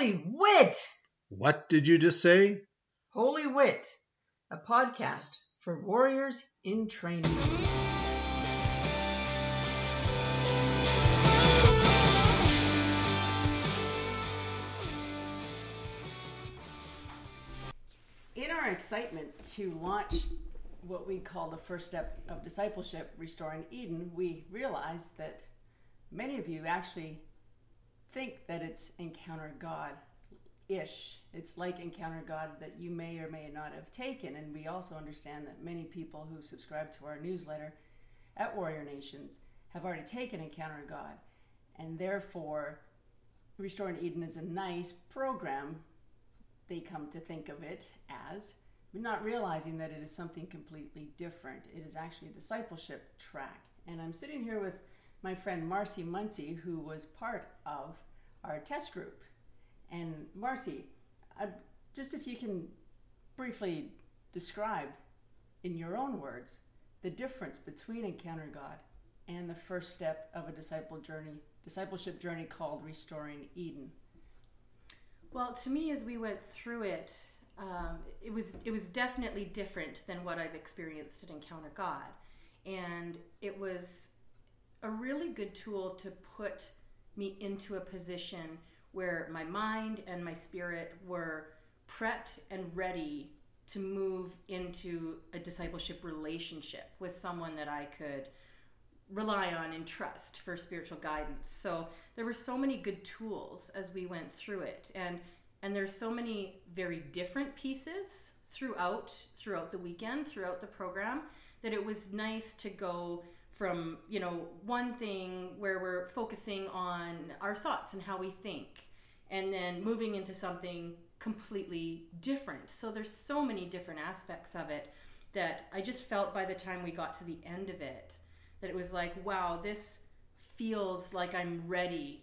Holy Wit! What did you just say? Holy Wit, a podcast for warriors in training. In our excitement to launch what we call the first step of discipleship, Restoring Eden, we realized that many of you actually think that it's Encounter God-ish. It's like Encounter God that you may or may not have taken. And we also understand that many people who subscribe to our newsletter at Warrior Nations have already taken Encounter God. And therefore, Restoring Eden is a nice program, they come to think of it as, but not realizing that it is something completely different. It is actually a discipleship track. And I'm sitting here with my friend Marcy Muncie, who was part of our test group. And Marcy, just if you can briefly describe in your own words the difference between Encounter God and the first step of a discipleship journey called Restoring Eden. Well, to me, as we went through it, it was definitely different than what I've experienced at Encounter God. And it was a really good tool to put me into a position where my mind and my spirit were prepped and ready to move into a discipleship relationship with someone that I could rely on and trust for spiritual guidance. So there were so many good tools as we went through it, and there's so many very different pieces throughout the weekend, throughout the program, that it was nice to go from, one thing where we're focusing on our thoughts and how we think, and then moving into something completely different. So there's so many different aspects of it that I just felt by the time we got to the end of it, that it was like, wow, this feels like I'm ready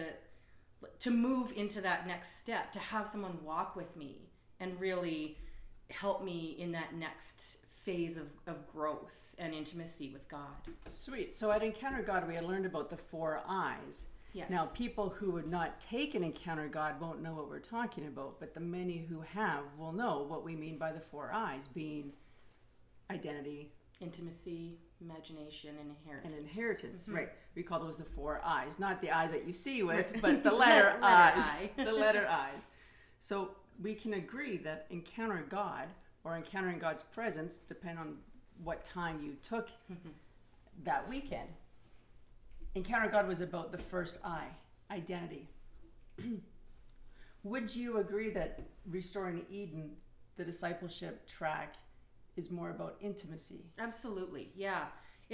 to move into that next step, to have someone walk with me and really help me in that next phase of growth and intimacy with God. Sweet. So at Encounter God, we had learned about the 4 I's. Yes. Now, people who would not take an Encounter God won't know what we're talking about, but the many who have will know what we mean by the 4 I's, being identity, intimacy, imagination, and inheritance. And inheritance, mm-hmm. Right. We call those the 4 I's. Not the eyes that you see with, but the letter I's. The letter I's. So we can agree that Encounter God, or encountering God's presence, depending on what time you took that weekend. Encounter God was about the first I, identity. Would you agree that Restoring Eden, the discipleship track, is more about intimacy? Absolutely, yeah.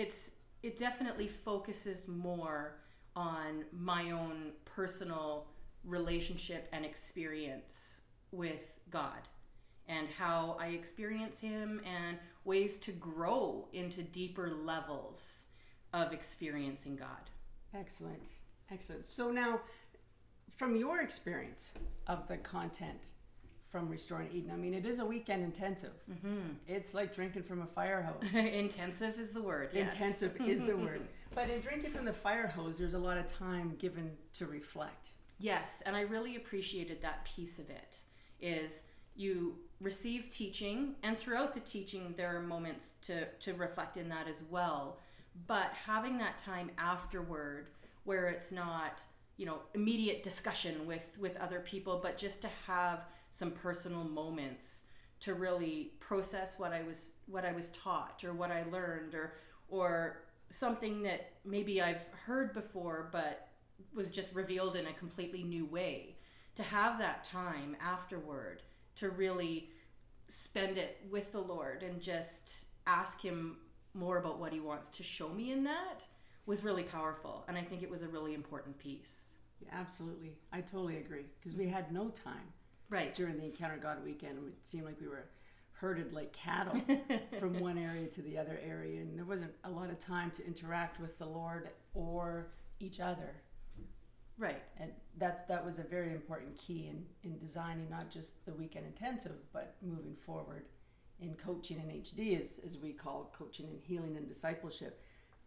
It definitely focuses more on my own personal relationship and experience with God, and how I experience Him, and ways to grow into deeper levels of experiencing God. Excellent. So now, from your experience of the content from Restoring Eden, I mean, it is a weekend intensive. Mm-hmm. It's like drinking from a fire hose. Intensive is the word, yes. Intensive is the word. But in drinking from the fire hose, there's a lot of time given to reflect. Yes, and I really appreciated that piece of it, is you receive teaching, and throughout the teaching there are moments to reflect in that as well, but having that time afterward where it's not immediate discussion with other people, but just to have some personal moments to really process what I was taught, or what I learned, or something that maybe I've heard before but was just revealed in a completely new way. To have that time afterward to really spend it with the Lord and just ask Him more about what He wants to show me in that was really powerful. And I think it was a really important piece. Yeah, absolutely. I totally agree. Because we had no time. Right. During the Encounter God weekend. It seemed like we were herded like cattle from one area to the other area. And there wasn't a lot of time to interact with the Lord or each other. Right. And that was a very important key in designing not just the weekend intensive, but moving forward in coaching and HD, as we call coaching and healing and discipleship.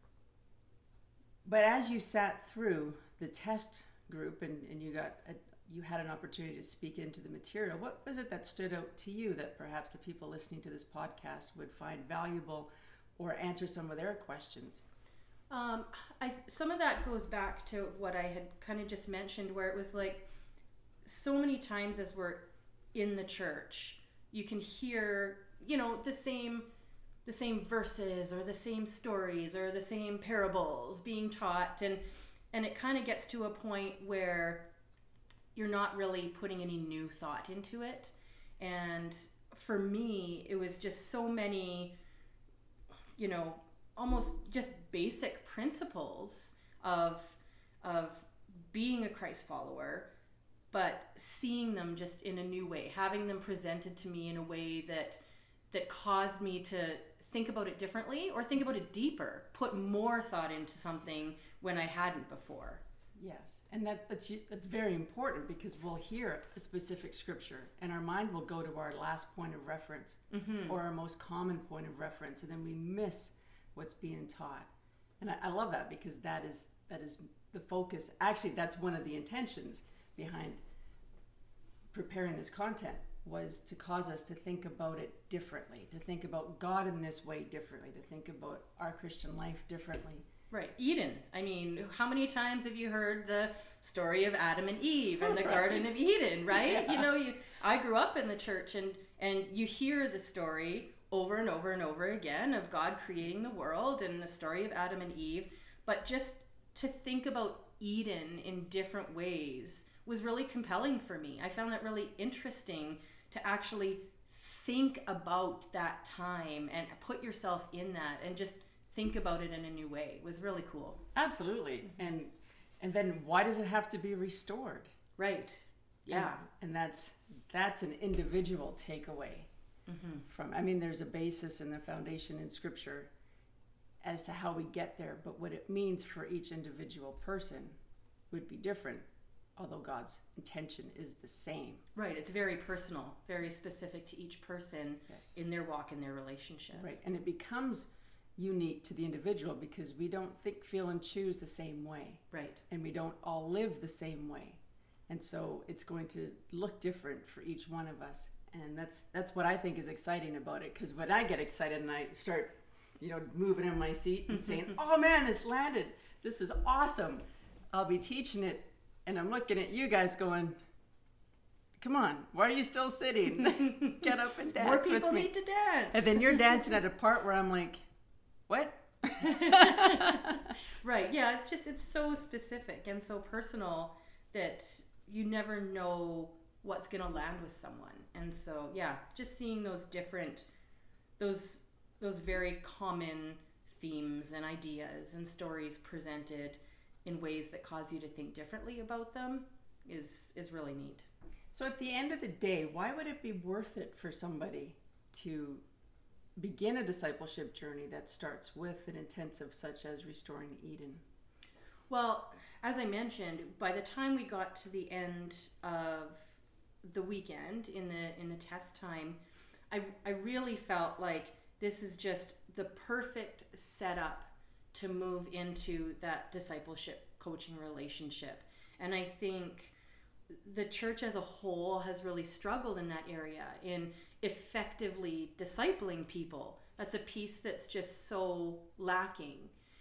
But as you sat through the test group and you got you had an opportunity to speak into the material. What was it that stood out to you that perhaps the people listening to this podcast would find valuable or answer some of their questions? Some of that goes back to what I had kind of just mentioned, where it was like so many times as we're in the church, you can hear, the same verses or the same stories or the same parables being taught, and it kind of gets to a point where you're not really putting any new thought into it. And for me, it was just so many, almost just basic principles of being a Christ follower, but seeing them just in a new way, having them presented to me in a way that caused me to think about it differently or think about it deeper, put more thought into something when I hadn't before. Yes, and that's very important, because we'll hear a specific scripture and our mind will go to our last point of reference, or our most common point of reference, and then we miss what's being taught. And I love that, because that is the focus. Actually, that's one of the intentions behind preparing this content, was to cause us to think about it differently, to think about God in this way differently, to think about our Christian life differently. Right. Eden. I mean, how many times have you heard the story of Adam and Eve and the Garden of Eden, right? Yeah. I grew up in the church, and you hear the story over and over and over again of God creating the world and the story of Adam and Eve. But just to think about Eden in different ways was really compelling for me. I found that really interesting to actually think about that time and put yourself in that and just think about it in a new way. It was really cool. Absolutely. And then why does it have to be restored? Right. Yeah. And that's an individual takeaway from, there's a basis and the foundation in Scripture as to how we get there, but what it means for each individual person would be different, although God's intention is the same. Right. It's very personal, very specific to each person. Yes. In their walk, in their relationship. Right. And it becomes unique to the individual because we don't think, feel, and choose the same way. Right. And we don't all live the same way. And so it's going to look different for each one of us. And that's what I think is exciting about it, because when I get excited and I start, moving in my seat and saying, oh man, this landed. This is awesome. I'll be teaching it. And I'm looking at you guys going, come on, why are you still sitting? Get up and dance with me. More people need to dance. And then you're dancing at a part where I'm like, what? Right. Yeah, it's so specific and so personal that you never know what's going to land with someone. And so, yeah, just seeing those different, those very common themes and ideas and stories presented in ways that cause you to think differently about them is really neat. So at the end of the day, why would it be worth it for somebody to begin a discipleship journey that starts with an intensive such as Restoring Eden? Well, as I mentioned, by the time we got to the end of the weekend in the test time, I really felt like this is just the perfect setup to move into that discipleship coaching relationship. And I think the church as a whole has really struggled in that area, in effectively discipling people. That's a piece that's just so lacking.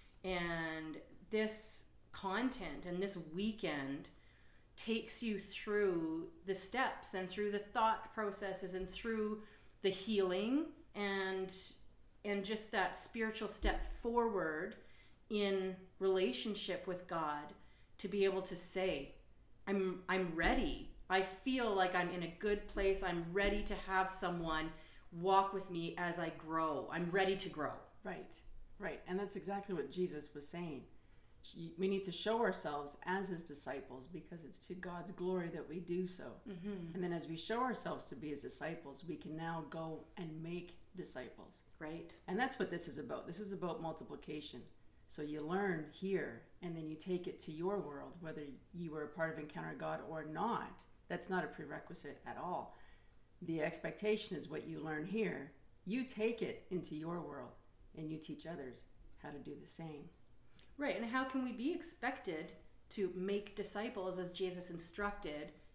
And this content and this weekend takes you through the steps and through the thought processes and through the healing and just that spiritual step forward in relationship with God to be able to say, I'm ready. I feel like I'm in a good place. I'm ready to have someone walk with me as I grow. I'm ready to grow. Right. And that's exactly what Jesus was saying. We need to show ourselves as his disciples because it's to God's glory that we do so. Mm-hmm. And then as we show ourselves to be his disciples, we can now go and make disciples. Right. And that's what this is about. This is about multiplication. So you learn here and then you take it to your world, whether you were a part of Encounter God or not. That's not a prerequisite at all. The expectation is what you learn here. You take it into your world and you teach others how to do the same. Right, and how can we be expected to make disciples as Jesus instructed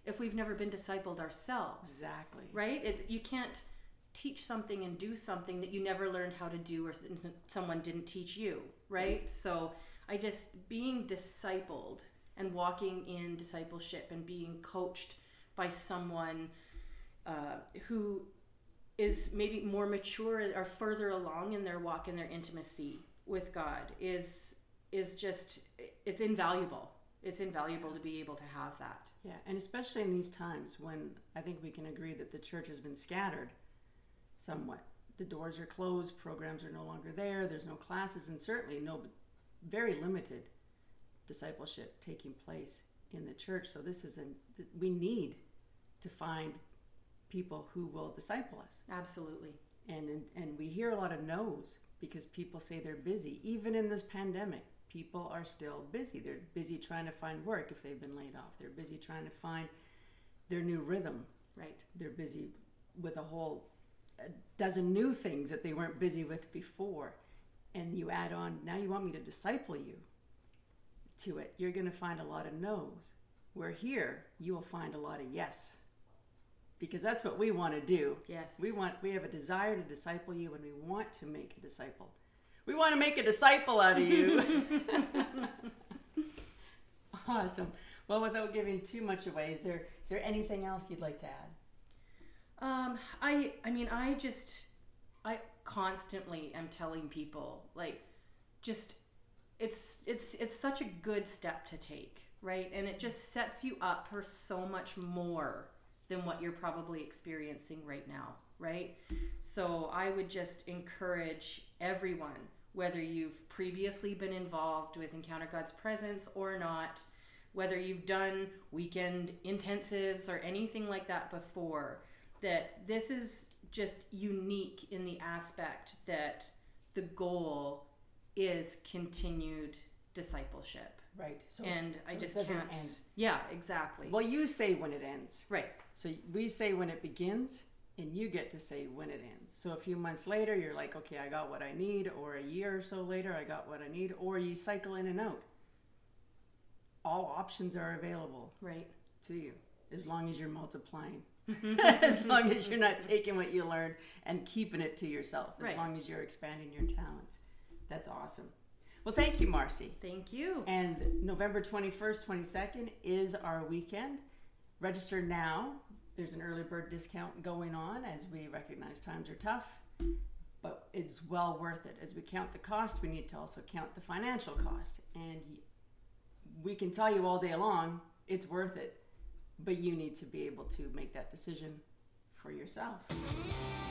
if we've never been discipled ourselves. Exactly. Right? You can't teach something and do something that you never learned how to do or someone didn't teach you, right? Yes. So being discipled and walking in discipleship and being coached by someone who is maybe more mature or further along in their walk, in their intimacy with God is just, it's invaluable. It's invaluable to be able to have that. Yeah, and especially in these times when I think we can agree that the church has been scattered somewhat. The doors are closed, programs are no longer there, there's no classes, and certainly very limited discipleship taking place in the church. So we need to find people who will disciple us. Absolutely. And we hear a lot of no's because people say they're busy. Even in this pandemic, people are still busy. They're busy trying to find work if they've been laid off. They're busy trying to find their new rhythm. Right. They're busy with a dozen new things that they weren't busy with before. And you add on, now you want me to disciple you to it. You're going to find a lot of no's. Where here, you will find a lot of yes. Because that's what we want to do. Yes. We have a desire to disciple you, and we want to make a disciple. We want to make a disciple out of you. Awesome. Well, without giving too much away, is there anything else you'd like to add? I constantly am telling people, like, just it's such a good step to take, right? And it just sets you up for so much more than what you're probably experiencing right now, right? So I would just encourage everyone, whether you've previously been involved with Encounter God's Presence or not, whether you've done weekend intensives or anything like that before, that this is just unique in the aspect that the goal is continued discipleship. Right. So it just doesn't can't end. Yeah, exactly. Well, you say when it ends. Right. So we say when it begins, and you get to say when it ends. So a few months later, you're like, okay, I got what I need, or a year or so later, I got what I need, or you cycle in and out. All options are available to you, as long as you're multiplying. As long as you're not taking what you learned and keeping it to yourself. As long as you're expanding your talents. That's awesome. Well, thank you, Marcy. Thank you. And November 21st, 22nd is our weekend. Register now. There's an early bird discount going on as we recognize times are tough, but it's well worth it. As we count the cost, we need to also count the financial cost. And we can tell you all day long, it's worth it, but you need to be able to make that decision for yourself.